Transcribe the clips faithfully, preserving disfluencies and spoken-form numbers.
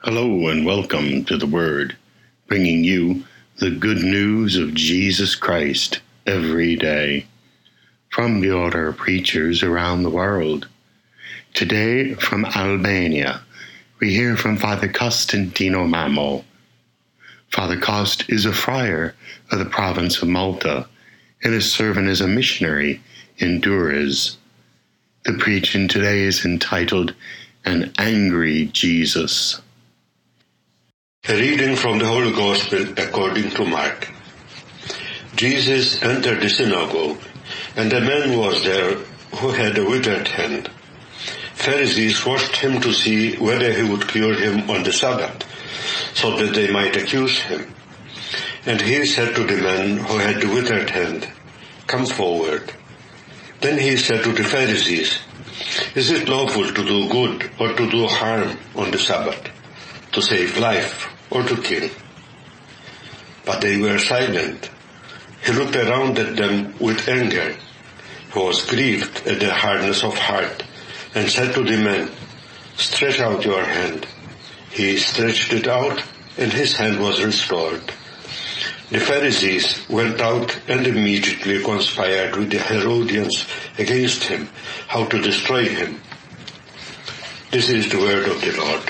Hello and welcome to The Word, bringing you the good news of Jesus Christ every day from the other preachers around the world. Today from Albania, we hear from Father Costantino Mamo. Father Cost is a friar of the province of Malta and is serving as a missionary in Durrës. The preaching today is entitled An Angry Jesus. A reading from the Holy Gospel according to Mark. Jesus entered the synagogue, and a man was there who had a withered hand. Pharisees watched him to see whether he would cure him on the Sabbath, so that they might accuse him. And he said to the man who had the withered hand, "Come forward." Then he said to the Pharisees, "Is it lawful to do good or to do harm on the Sabbath, to save life or to kill?" But they were silent. He looked around at them with anger. He was grieved at their hardness of heart and said to the man, "Stretch out your hand." He stretched it out, and his hand was restored. The Pharisees went out and immediately conspired with the Herodians against him, how to destroy him. This is the word of the Lord.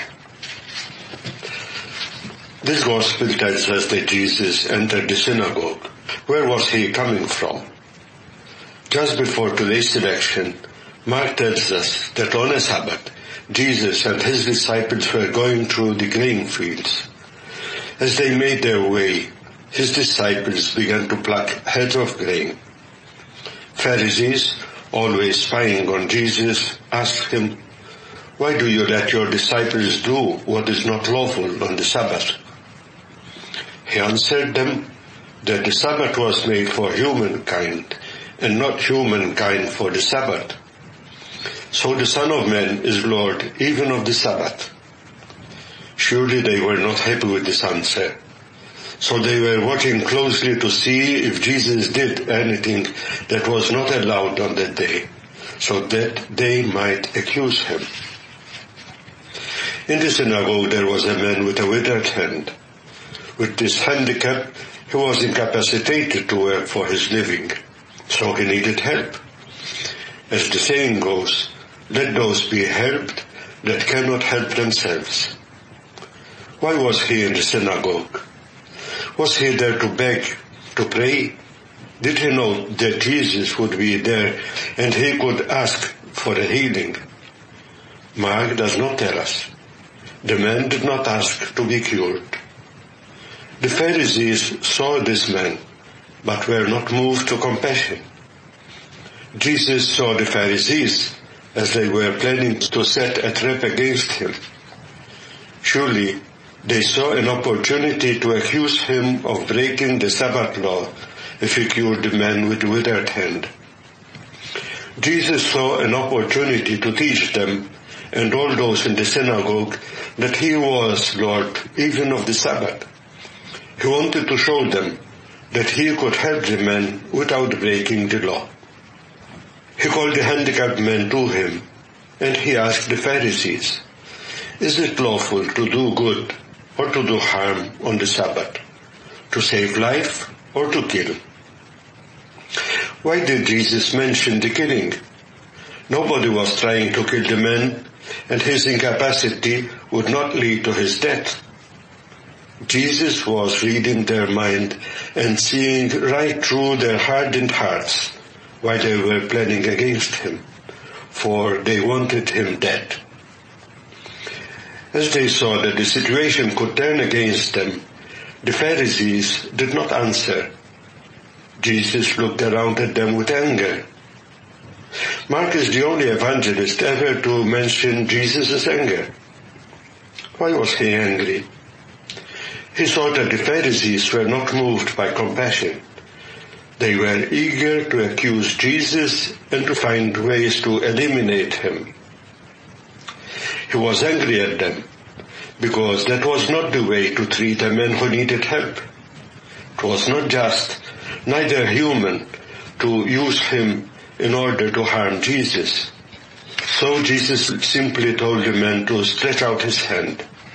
This gospel tells us that Jesus entered the synagogue. Where was he coming from? Just before today's selection, Mark tells us that on a Sabbath, Jesus and his disciples were going through the grain fields. As they made their way, his disciples began to pluck heads of grain. Pharisees, always spying on Jesus, asked him, "Why do you let your disciples do what is not lawful on the Sabbath?" He answered them that the Sabbath was made for humankind, and not humankind for the Sabbath. So the Son of Man is Lord even of the Sabbath. Surely they were not happy with this answer. So they were watching closely to see if Jesus did anything that was not allowed on that day, so that they might accuse him. In the synagogue there was a man with a withered hand. With this handicap, he was incapacitated to work for his living, so he needed help. As the saying goes, let those be helped that cannot help themselves. Why was he in the synagogue? Was he there to beg, to pray? Did he know that Jesus would be there and he could ask for a healing? Mark does not tell us. The man did not ask to be cured. The Pharisees saw this man, but were not moved to compassion. Jesus saw the Pharisees as they were planning to set a trap against him. Surely they saw an opportunity to accuse him of breaking the Sabbath law if he cured the man with the withered hand. Jesus saw an opportunity to teach them and all those in the synagogue that he was Lord even of the Sabbath. He wanted to show them that he could help the man without breaking the law. He called the handicapped man to him, and he asked the Pharisees, "Is it lawful to do good or to do harm on the Sabbath, to save life or to kill?" Why did Jesus mention the killing? Nobody was trying to kill the man, and his incapacity would not lead to his death. Jesus was reading their mind and seeing right through their hardened hearts why they were planning against him, for they wanted him dead. As they saw that the situation could turn against them, the Pharisees did not answer. Jesus looked around at them with anger. Mark is the only evangelist ever to mention Jesus' anger. Why was he angry? He saw that the Pharisees were not moved by compassion. They were eager to accuse Jesus and to find ways to eliminate him. He was angry at them because that was not the way to treat a man who needed help. It was not just, neither human, to use him in order to harm Jesus. So Jesus simply told the man to stretch out his hand.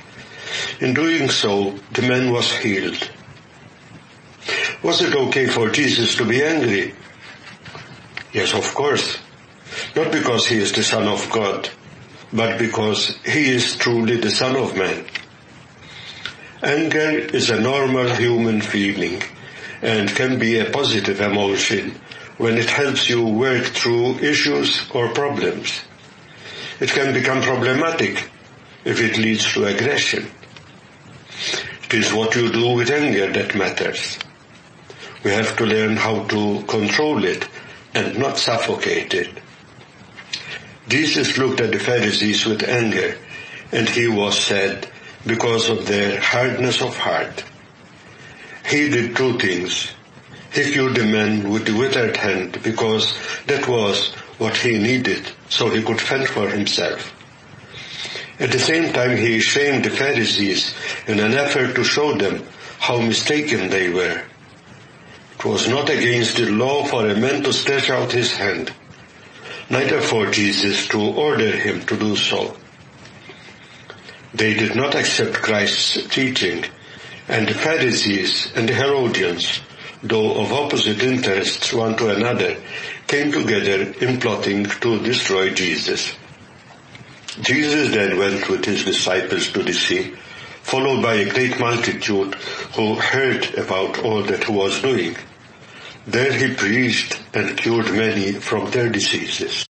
In doing so, the man was healed. Was it okay for Jesus to be angry? Yes, of course. Not because he is the Son of God, but because he is truly the Son of Man. Anger is a normal human feeling and can be a positive emotion when it helps you work through issues or problems. It can become problematic if it leads to aggression. It is what you do with anger that matters. We have to learn how to control it and not suffocate it. Jesus looked at the Pharisees with anger, and he was sad because of their hardness of heart. He did two things. He cured the man with the withered hand because that was what he needed so he could fend for himself. At the same time, he shamed the Pharisees in an effort to show them how mistaken they were. It was not against the law for a man to stretch out his hand, neither for Jesus to order him to do so. They did not accept Christ's teaching, and the Pharisees and the Herodians, though of opposite interests one to another, came together in plotting to destroy Jesus. Jesus then went with his disciples to the sea, followed by a great multitude who heard about all that he was doing. There he preached and cured many from their diseases.